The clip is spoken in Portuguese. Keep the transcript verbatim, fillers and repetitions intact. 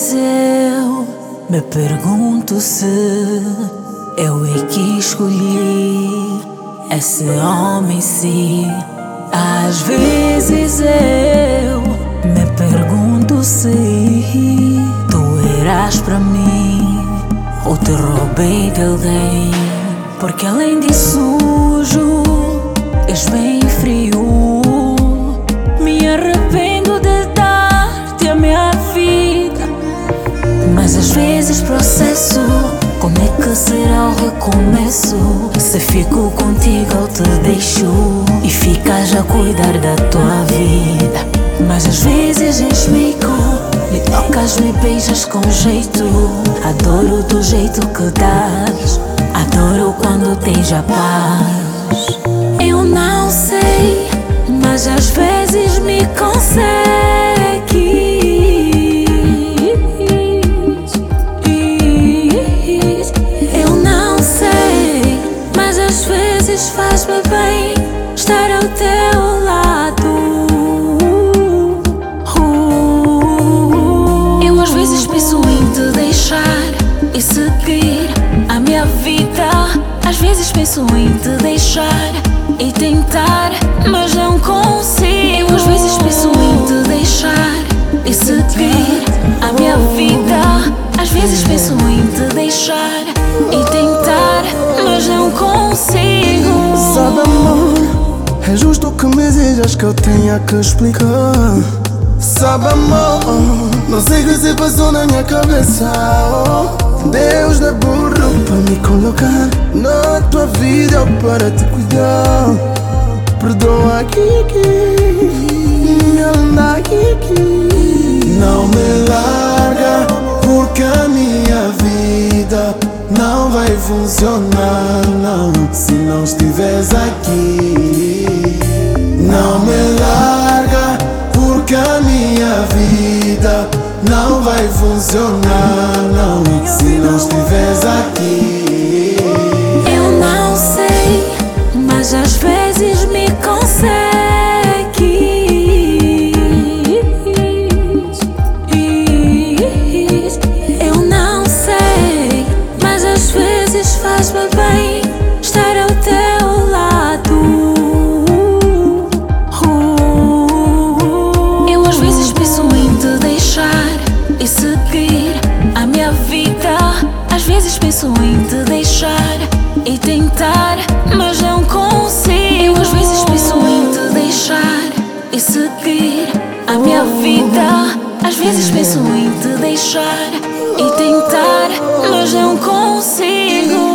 vezes eu me pergunto se eu é que escolhi esse homem, sim. Às vezes eu me pergunto se tu eras pra mim ou te roubei de alguém. Porque além de sujo, és bem frio. Me arrependo de dar-te a minha vida, mas às vezes processo como é que será o recomeço. Se fico contigo eu te deixo e ficas a cuidar da tua vida. Mas às vezes és mico, me tocas, me beijas com jeito. Adoro do jeito que dás, adoro quando tens a paz. Eu não sei, mas às vezes me consegues. Eu não sei, mas às vezes faz-me bem estar ao teu lado. Eu às vezes penso em te deixar e seguir a minha vida. Às vezes penso em te deixar e tentar, mas não consigo. Eu às vezes penso em te deixar e seguir a minha vida. Às vezes penso em te deixar e tentar, mas não consigo. Sabe, amor, é justo que me digas que eu tenha que explicar. Sabe, amor, não sei o que se passou na minha cabeça. Oh, Deus da burro para me colocar na tua vida para te cuidar. Perdoa, Kiki, me linda Kiki. Não me larga, porque a minha vida não vai funcionar, não, se não estiveres aqui. Não me larga, porque a minha vida não vai funcionar, não, se não estiveres aqui. Eu não sei, mas às vezes me consegues. Eu não sei, mas às vezes faz-me bem estar ao teu lado. Eu às vezes penso em te deixar e seguir a minha vida. Às vezes penso em te deixar e tentar, mas não consigo. Eu às vezes penso em te deixar e seguir a minha vida. Às vezes penso em te deixar e tentar, mas não consigo.